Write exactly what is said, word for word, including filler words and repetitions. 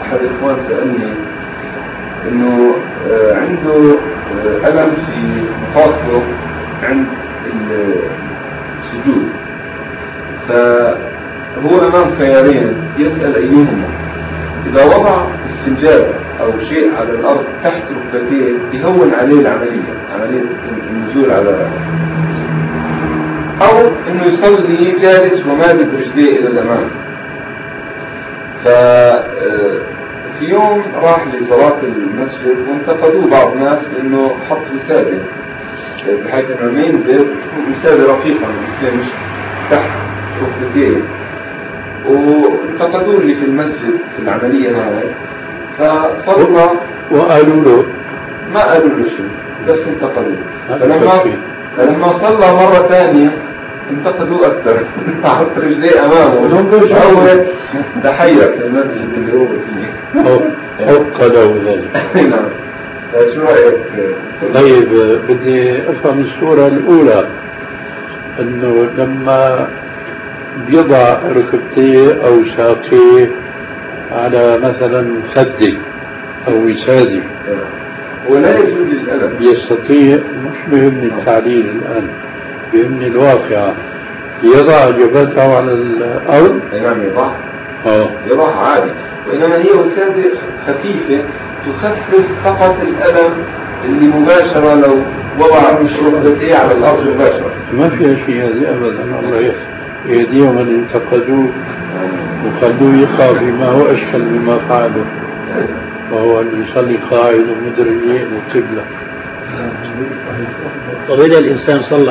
أحد الإخوان سألني إنه عنده ألم في مفاصله عند السجود، فهو أمام خيارين يسأل أيهما. إذا وضع السجادة أو شيء على الأرض تحت ركبتيه يهون عليه العملية، عملية النزول على، أو إنه يصلي جالس ومادد رجليه إلى الأمام. ففي يوم راح لصلاة المسجد وانتقدوه بعض الناس بأنه حط وسادة بحيث إنه ما ينزل، وسادة رقيقة ما يسلمش تحت ركبتيه، وانتقدوا لي في المسجد في العملية هاي. فصلى وقالوا له ما قالوا له شيء، بس انتقدوا. فلما فلما صلى مرة ثانية انتقدوا أكثر، حط رجليه أمامه هو تحير في المسجد اللي هو فيه. حق له ذلك. نعم. شو رأيك؟ طيب بدي أفهم الصورة الأولى، أنه لما بيضع ركبتيه أو ساقيه على مثلا خده أو وساده ولا يجوز للألم، يستطيع، مش بيهمني التعليل الآن، بيهمني الواقع، يضع جبهته على الأرض. نعم يضع آه. يضع عادي، وإنما هي وسادة خفيفة تخفف فقط الألم اللي مباشرة لو وضع ركبتيه على الأرض مباشرة. ما فيها شيء هذه أبدا. الله يهديهم من انتقدوه وخلوه يقع بما هو أشكل مما فعله، وهو أن يصلي قاعد ومدري القبلة. طب إذا الإنسان صلى